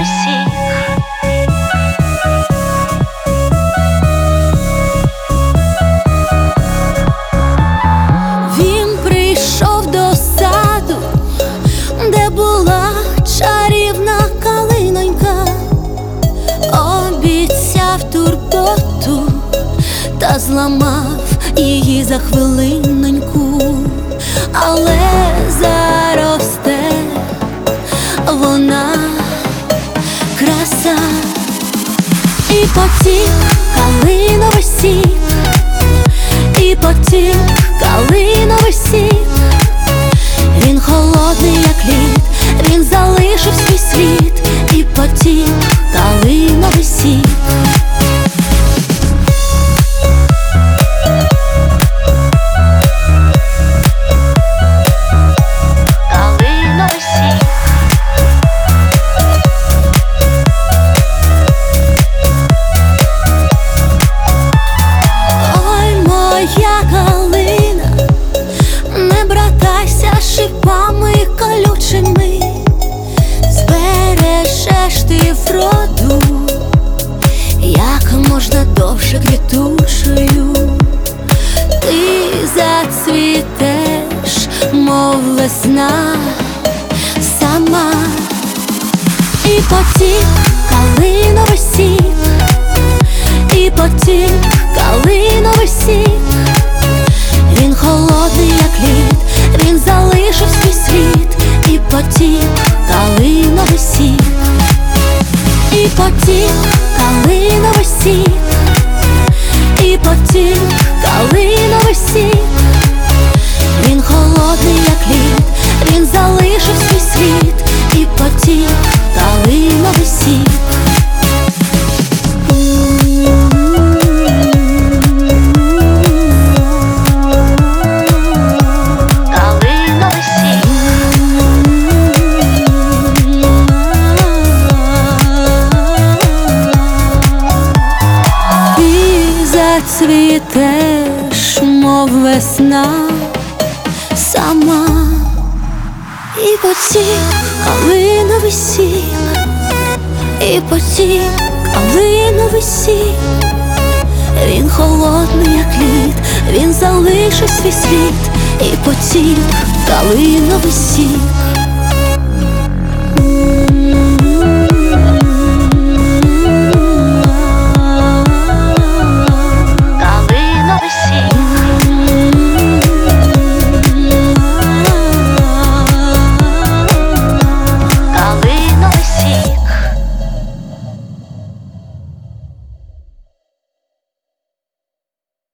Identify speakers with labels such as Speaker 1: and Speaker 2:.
Speaker 1: калиновий сік. Він прийшов до саду, де була чарівна калинонька, обіцяв турботу та зламав її за хвилиноньку. Але заросте вона краса, і потік калиновий сік, і потік калиновий сік. Він холодний, як лід, він залишив свій слід, і потік калиновий сік. Шипами колючими збережеш ти вроду, як можна довше квітучою. Ти зацвітеш, мов весна сама, і потік калиновий сік, і потік калиновий сік. Він холодний, як лід, він залишив свій слід, і потік калиновий сік, і потік калиновий сік, і потік калиновий сік. Він холодний, як лід, він залишив свій слід, і потік калиновий сік. Цвітеш, мов весна сама, і потік калиновий сік, і потік калиновий сік. Він холодний, як лід, він залишив свій слід, і потік калиновий сік.